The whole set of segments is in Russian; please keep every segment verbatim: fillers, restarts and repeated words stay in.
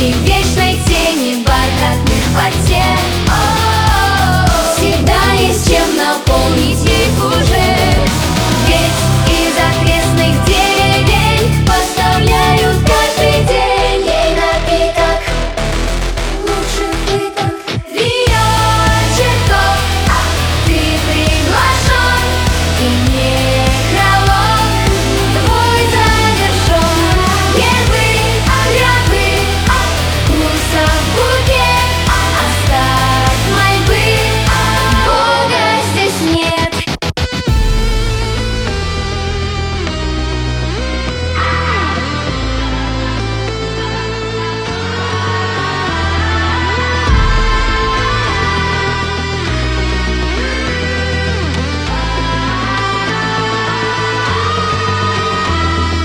И в вечной тени бархатных потер всегда есть чем наполнить их уже. Ведь из окрестных деревень поставляют каждый день ей напиток, лучший пыток. Вечерков, ты приглашен, и некролог твой завершен. Первый гробы, вкуса в букет, оставь мольбы, Бога здесь нет.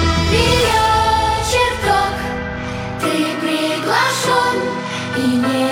Вечерков, ты приглашен, и не